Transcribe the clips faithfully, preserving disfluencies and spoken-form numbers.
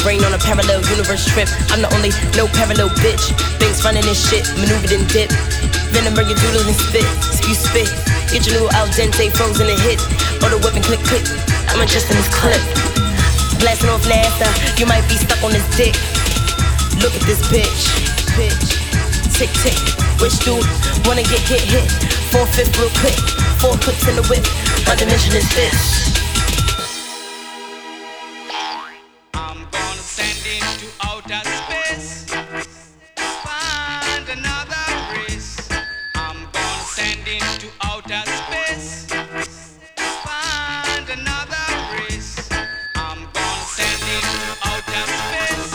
brain on a parallel universe trip. I'm the only no parallel bitch. Things running this shit, maneuvered and dip. Venom bring your doodle and spit, spew spit. Get your new al dente frozen and hit. Or the whip and click click. I'm just in this clip. Blasting off NASA, you might be stuck on this dick. Look at this bitch, bitch. Tick tick, which dude wanna get hit hit? Four fifth real quick, four clips in the whip. My dimension is this. I'm gonna send into outer space. Find another race. I'm gonna send into outer space. Find another race. I'm gonna send into outer space.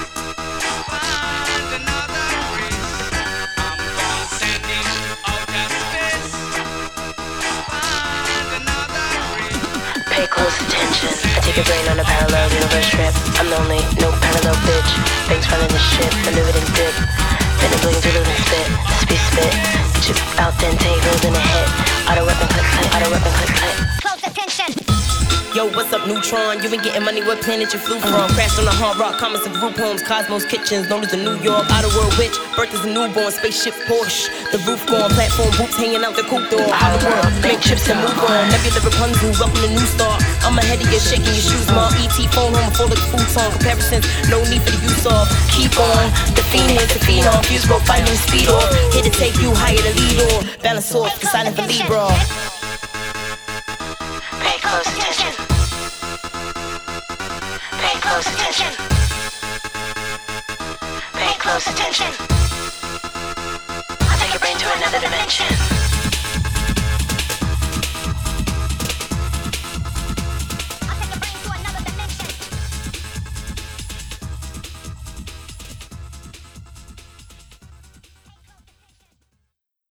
Find another race. I'm gonna send into outer space. Find another race. Pay close attention. I take your brain on a parallel universe trip. I'm the only no parallel bitch. Things running this shit, maneuvered and dip. Then it bling doodle and spit, spit spit. Chip out dente, rolls in a hit. Auto whip and click click, auto whip and click click. Close attention. Yo, what's up, Neutron? You been getting money, what planet you flew from? Crashed on the hard rock, comments and group homes, Cosmos Kitchens, known as the New York outer world witch. Birth is a newborn, spaceship Porsche. The roof gone, platform boots hanging out the coupe door. Outer world, make chips and move on. Nebula Rapunzel, welcome to New Star. I'm ahead of you, shaking your shoes, mom. E T phone home, full of futon. Comparisons, no need for the use of. Keep on, the fiend is the phenom. Fuse broke, fighting speed off. Here to take you higher to lead on. Balance off, the silent for Libra. Pay close attention. Pay close attention. Pay close attention.